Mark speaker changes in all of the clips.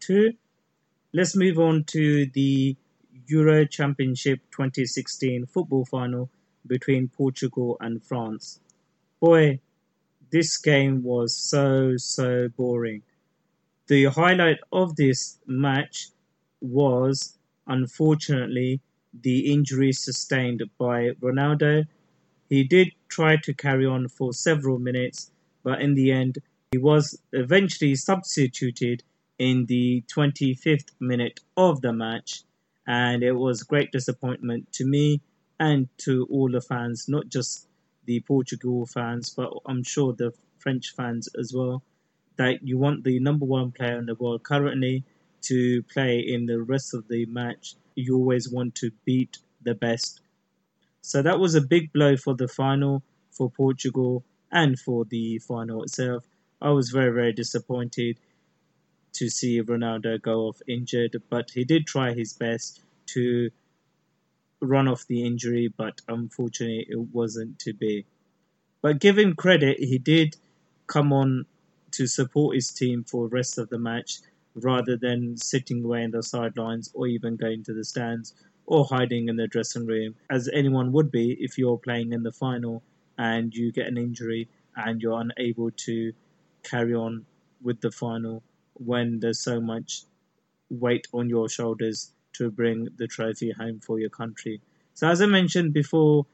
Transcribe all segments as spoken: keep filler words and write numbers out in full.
Speaker 1: two. Let's move on to the Euro Championship twenty sixteen football final between Portugal and France. Boy, this game was so, so boring. The highlight of this match was, unfortunately, the injury sustained by Ronaldo. He did try to carry on for several minutes, but in the end, he was eventually substituted in the twenty-fifth minute of the match, and it was great disappointment to me and to all the fans, not just the Portugal fans, but I'm sure the French fans as well, that you want the number one player in the world currently to play in the rest of the match. You always want to beat the best. So that was a big blow for the final for Portugal and for the final itself. I was very, very disappointed to see Ronaldo go off injured, but he did try his best to run off the injury, but unfortunately it wasn't to be. But give him credit, he did come on to support his team for the rest of the match rather than sitting away in the sidelines or even going to the stands or hiding in the dressing room, as anyone would be if you're playing in the final and you get an injury and you're unable to carry on with the final when there's so much weight on your shoulders to bring the trophy home for your country. So as I mentioned before,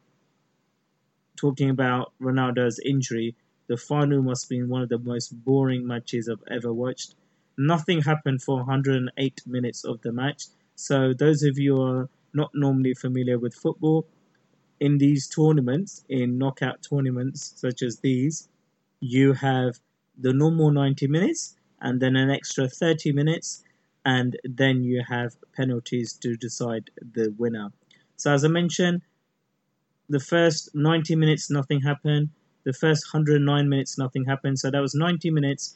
Speaker 1: talking about Ronaldo's injury, the final must have been one of the most boring matches I've ever watched. Nothing happened for one hundred eight minutes of the match. So those of you who are not normally familiar with football, in these tournaments, in knockout tournaments such as these, you have the normal ninety minutes and then an extra thirty minutes, and then you have penalties to decide the winner. So as I mentioned, the first ninety minutes nothing happened. The first one hundred nine minutes nothing happened. So that was ninety minutes,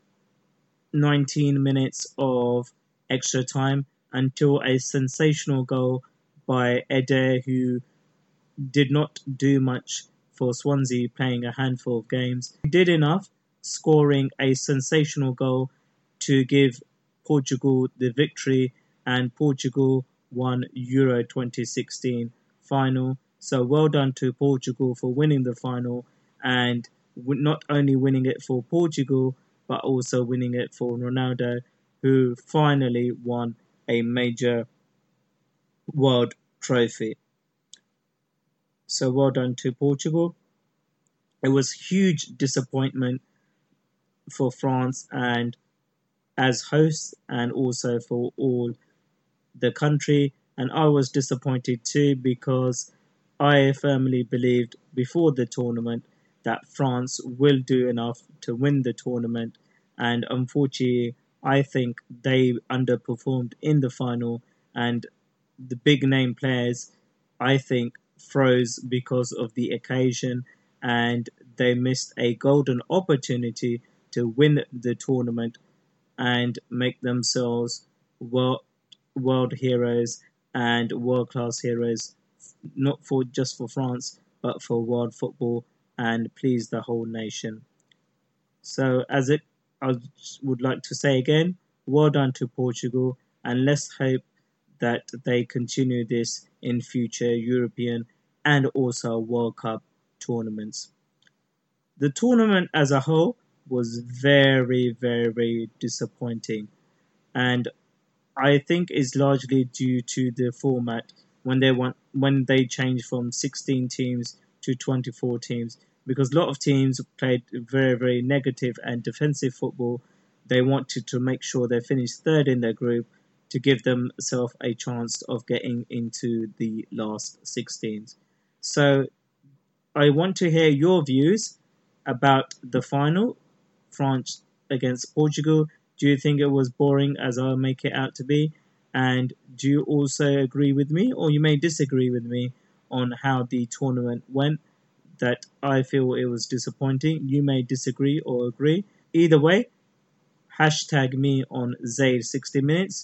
Speaker 1: nineteen minutes of extra time until a sensational goal by Eder, who did not do much for Swansea, playing a handful of games. He did enough, scoring a sensational goal to give Portugal the victory, and Portugal won Euro twenty sixteen final. So well done to Portugal for winning the final, and not only winning it for Portugal, but also winning it for Ronaldo, who finally won a major world trophy. So well done to Portugal. It was huge disappointment for France and as hosts, and also for all the country. And I was disappointed too, because I firmly believed before the tournament that France will do enough to win the tournament, and unfortunately I think they underperformed in the final, and the big name players, I think, froze because of the occasion, and they missed a golden opportunity to win the tournament and make themselves world, world heroes and world-class heroes, not for just for France, but for world football, and please the whole nation. So as it, I would like to say again, well done to Portugal, and let's hope that they continue this in future European and also World Cup tournaments. The tournament as a whole was very, very, very disappointing, and I think is largely due to the format when they want when they changed from sixteen teams to twenty-four teams, because a lot of teams played very, very negative and defensive football. They wanted to make sure they finished third in their group to give themselves a chance of getting into the last sixteens. So I want to hear your views about the final, France against Portugal. Do you think it was boring as I make it out to be? And do you also agree with me, or you may disagree with me on how the tournament went, that I feel it was disappointing? You may disagree or agree. Either way, hashtag me on Zaid sixty minutes